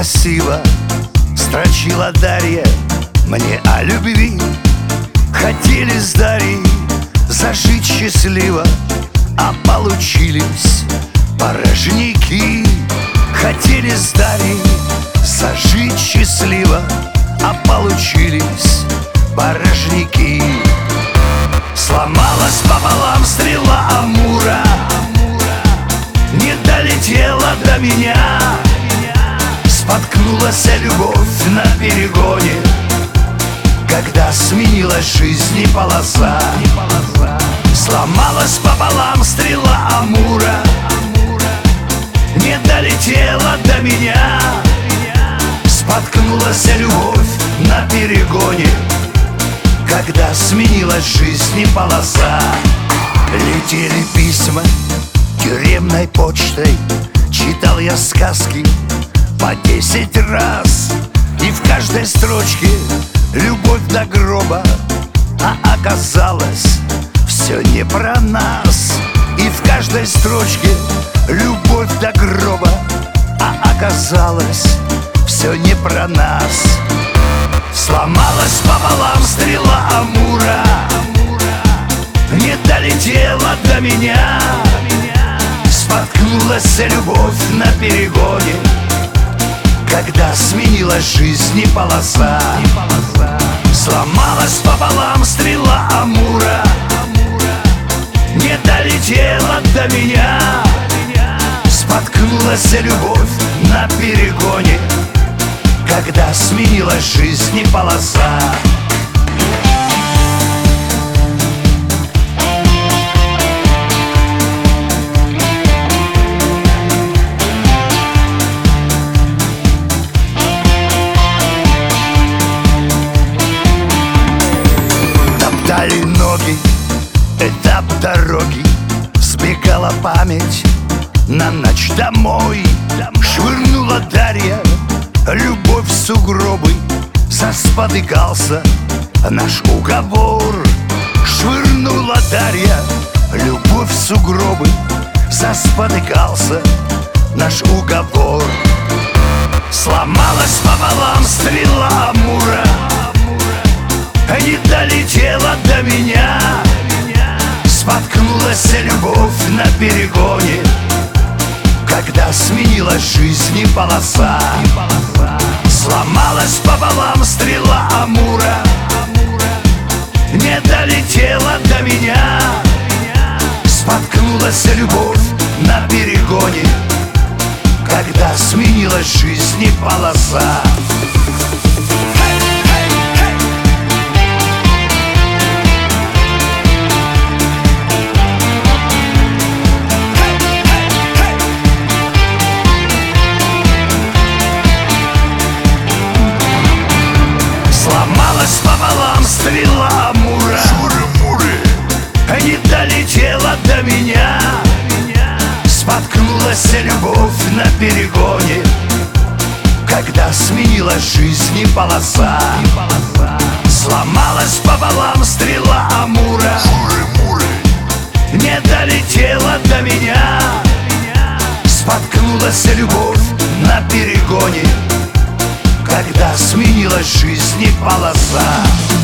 красиво строчила Дарья мне о любви. Хотели с Дарьей зажить счастливо, а получились порожники. Хотели с Дарьей зажить счастливо, а получились порожники. Сломалась пополам стрела Амура, не долетела до меня. Споткнулась любовь на перегоне, когда сменилась жизнь и полоса. Сломалась пополам стрела Амура, не долетела до меня. Споткнулась любовь на перегоне, когда сменилась жизнь и полоса. Летели письма тюремной почтой, читал я сказки по 10 раз. И в каждой строчке любовь до гроба, а оказалось все не про нас. И в каждой строчке любовь до гроба, а оказалось все не про нас. Сломалась пополам стрела Амура, не долетела до меня. Споткнулась любовь на перегоне, когда сменилась жизнь и полоса. Сломалась пополам стрела Амура, не долетела до меня. Споткнулась любовь на перегоне, когда сменилась жизнь и полоса. Топтали ноги, этап дороги, сбегала память на ночь домой. Швырнула Дарья любовь в сугробы, заспотыкался наш уговор. Швырнула Дарья любовь в сугробы, заспотыкался наш уговор. Сломалась пополам стрела Амура, не долетела до меня. Споткнулась любовь на перегоне, когда сменилась жизнь и полоса. Сломалась пополам стрела Амура, не долетела до меня. Споткнулась любовь на перегоне, когда сменилась жизнь и полоса. Сломалась пополам стрела Амура, не долетела до меня. Споткнулась любовь на перегоне, когда сменилась жизнь и полоса. Сломалась пополам стрела Амура, не долетела до меня. Споткнулась любовь на перегоне, когда сменилась жизнь и полоса.